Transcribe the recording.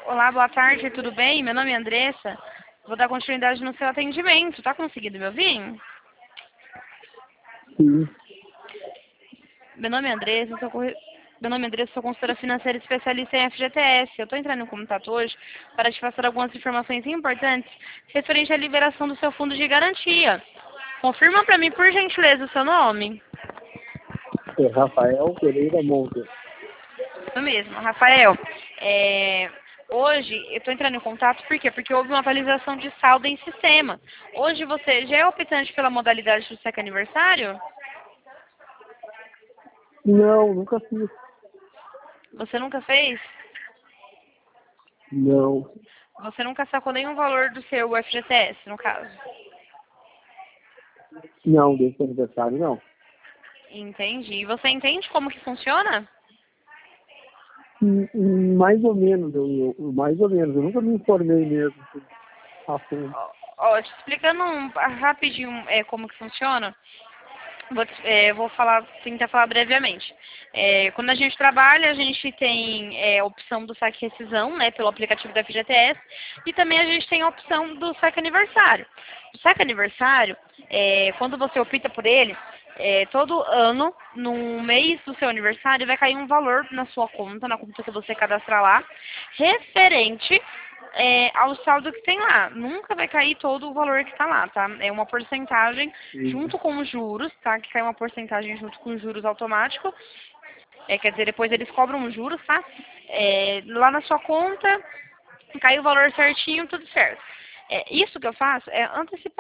Olá, boa tarde, tudo bem? Meu nome é Andressa. Vou dar continuidade no seu atendimento. Tá conseguindo me ouvir? Sim. Meu nome é Andressa, sou consultora financeira especialista em FGTS. Eu estou entrando em contato hoje para te passar algumas informações importantes referente à liberação do seu fundo de garantia. Confirma para mim, por gentileza, o seu nome. É Rafael Pereira Monte. Isso mesmo, Rafael. Hoje eu estou entrando em contato por quê? Porque houve uma atualização de saldo em sistema. Hoje você já é optante pela modalidade do SEC aniversário? Não, nunca fiz. Você nunca fez? Não. Você nunca sacou nenhum valor do seu FGTS, no caso? Não, desse aniversário não. Entendi. E você entende como que funciona? Mais ou menos, mais ou menos. Eu nunca me informei mesmo a fundo. Te explicando rapidinho como que funciona, vou tentar falar brevemente. Quando a gente trabalha, a gente tem a opção do saque rescisão, né, pelo aplicativo da FGTS, e também a gente tem a opção do saque aniversário. O saque aniversário, quando você opta por ele, todo ano, no mês do seu aniversário, vai cair um valor na sua conta, na conta que você cadastrar lá, referente ao saldo que tem lá. Nunca vai cair todo o valor que está lá, tá? É uma porcentagem Sim. junto com os juros, tá? Que cai uma porcentagem junto com os juros automáticos. Quer dizer, depois eles cobram os juros, tá? Lá na sua conta, cai o valor certinho, tudo certo. Isso que eu faço é antecipar